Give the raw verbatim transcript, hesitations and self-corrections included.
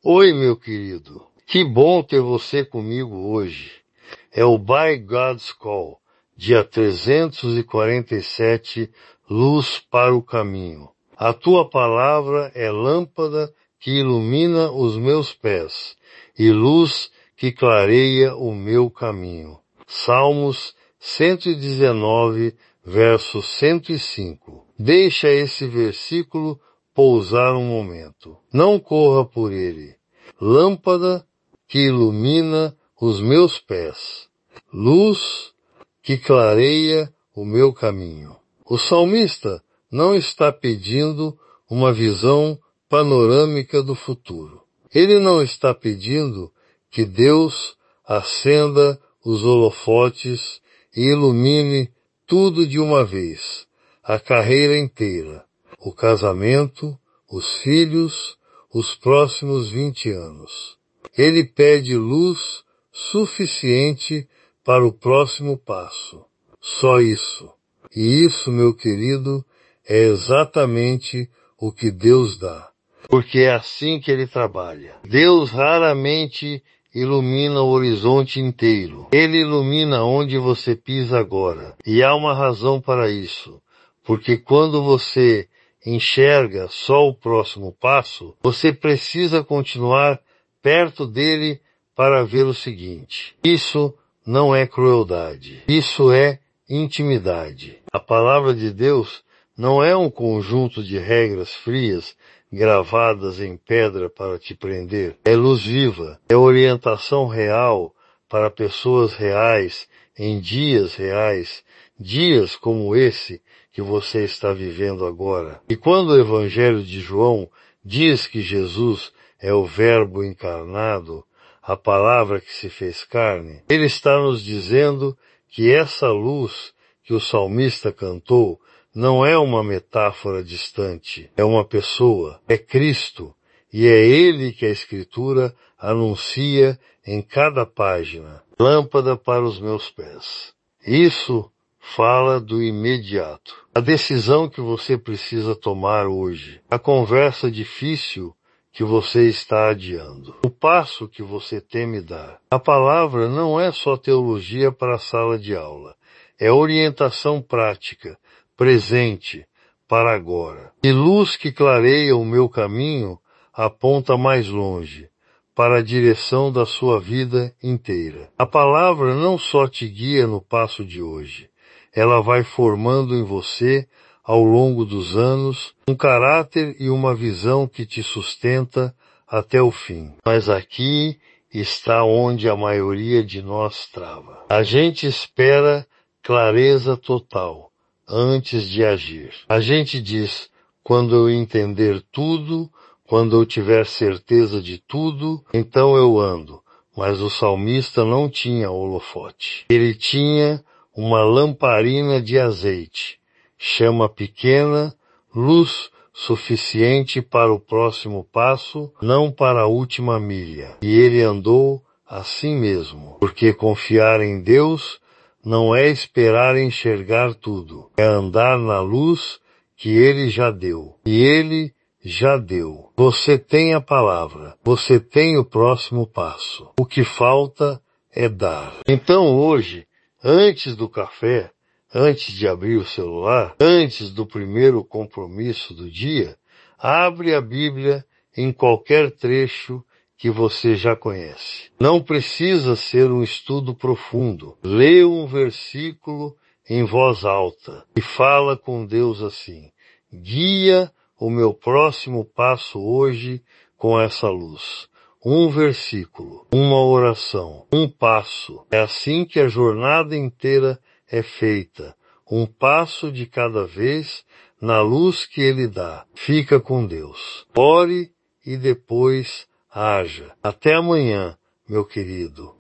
Oi, meu querido. Que bom ter você comigo hoje. É o By God's Call, dia trezentos e quarenta e sete, Luz para o Caminho. A tua palavra é lâmpada que ilumina os meus pés e luz que clareia o meu caminho. Salmos cento e dezenove, verso cento e cinco. Deixa esse versículo pousar um momento. Não corra por ele. Lâmpada que ilumina os meus pés. Luz que clareia o meu caminho. O salmista não está pedindo uma visão panorâmica do futuro. Ele não está pedindo que Deus acenda os holofotes e ilumine tudo de uma vez, a carreira inteira, o casamento, os filhos, os próximos vinte anos. Ele pede luz suficiente para o próximo passo. Só isso. E isso, meu querido, é exatamente o que Deus dá. Porque é assim que Ele trabalha. Deus raramente ilumina o horizonte inteiro. Ele ilumina onde você pisa agora. E há uma razão para isso. Porque quando você enxerga só o próximo passo, você precisa continuar perto dele para ver o seguinte. Isso não é crueldade. Isso é intimidade. A palavra de Deus não é um conjunto de regras frias gravadas em pedra para te prender. É luz viva. É orientação real para pessoas reais em dias reais, dias como esse que você está vivendo agora. E quando o Evangelho de João diz que Jesus é o Verbo encarnado, a palavra que se fez carne, ele está nos dizendo que essa luz que o salmista cantou não é uma metáfora distante, é uma pessoa, é Cristo, e é Ele que a Escritura anuncia em cada página. Lâmpada para os meus pés. Isso fala do imediato. A decisão que você precisa tomar hoje. A conversa difícil que você está adiando. O passo que você teme dar. A palavra não é só teologia para a sala de aula. É orientação prática, presente, para agora. E luz que clareia o meu caminho aponta mais longe, para a direção da sua vida inteira. A palavra não só te guia no passo de hoje. Ela vai formando em você, ao longo dos anos, um caráter e uma visão que te sustenta até o fim. Mas aqui está onde a maioria de nós trava. A gente espera clareza total antes de agir. A gente diz, quando eu entender tudo, quando eu tiver certeza de tudo, então eu ando. Mas o salmista não tinha holofote. Ele tinha uma lamparina de azeite, chama pequena, luz suficiente para o próximo passo, não para a última milha. E ele andou assim mesmo, porque confiar em Deus não é esperar enxergar tudo, é andar na luz que Ele já deu. E Ele já deu. Você tem a palavra, você tem o próximo passo. O que falta é dar. Então hoje, antes do café, antes de abrir o celular, antes do primeiro compromisso do dia, abre a Bíblia em qualquer trecho que você já conhece. Não precisa ser um estudo profundo. Lê um versículo em voz alta e fala com Deus assim: guia o meu próximo passo hoje com essa luz. Um versículo, uma oração, um passo. É assim que a jornada inteira é feita. Um passo de cada vez na luz que Ele dá. Fica com Deus. Ore e depois haja. Até amanhã, meu querido.